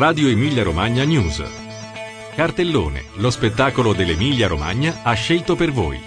Radio Emilia Romagna News. Cartellone, lo spettacolo dell'Emilia Romagna ha scelto per voi.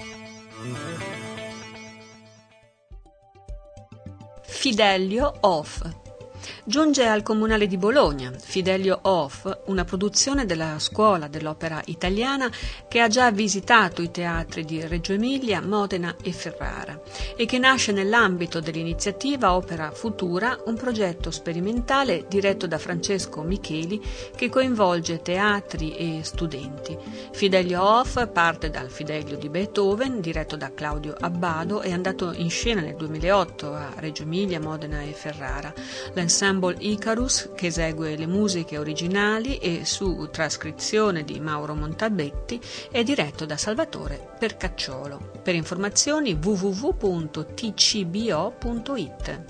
Fidelio Off. Giunge al Comunale di Bologna Fidelio Off, una produzione della Scuola dell'Opera Italiana che ha già visitato i teatri di Reggio Emilia, Modena e Ferrara e che nasce nell'ambito dell'iniziativa Opera Futura, un progetto sperimentale diretto da Francesco Micheli che coinvolge teatri e studenti. Fidelio Off parte dal Fidelio di Beethoven, diretto da Claudio Abbado, è andato in scena nel 2008 a Reggio Emilia, Modena e Ferrara. L'ensemble Icarus, che esegue le musiche originali e su trascrizione di Mauro Montalbetti, è diretto da Salvatore Percacciolo. Per informazioni www.tcbo.it.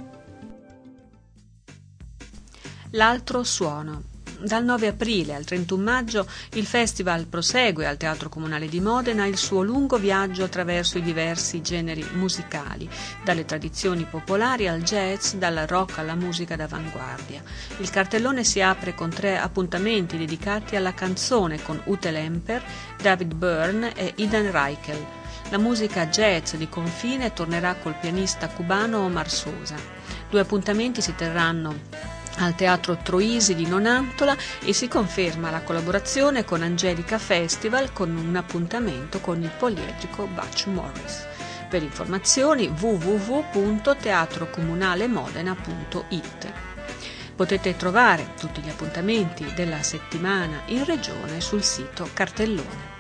L'altro suono. Dal 9 aprile al 31 maggio il festival prosegue al Teatro Comunale di Modena il suo lungo viaggio attraverso i diversi generi musicali, dalle tradizioni popolari al jazz, dal rock alla musica d'avanguardia. Il cartellone si apre con 3 appuntamenti dedicati alla canzone con Ute Lemper, David Byrne e Eden Reichel. La musica jazz di confine tornerà col pianista cubano Omar Sosa. 2 appuntamenti si terranno al Teatro Troisi di Nonantola e si conferma la collaborazione con Angelica Festival con un appuntamento con il poliedrico Butch Morris. Per informazioni www.teatrocomunalemodena.it. Potete trovare tutti gli appuntamenti della settimana in regione sul sito Cartellone.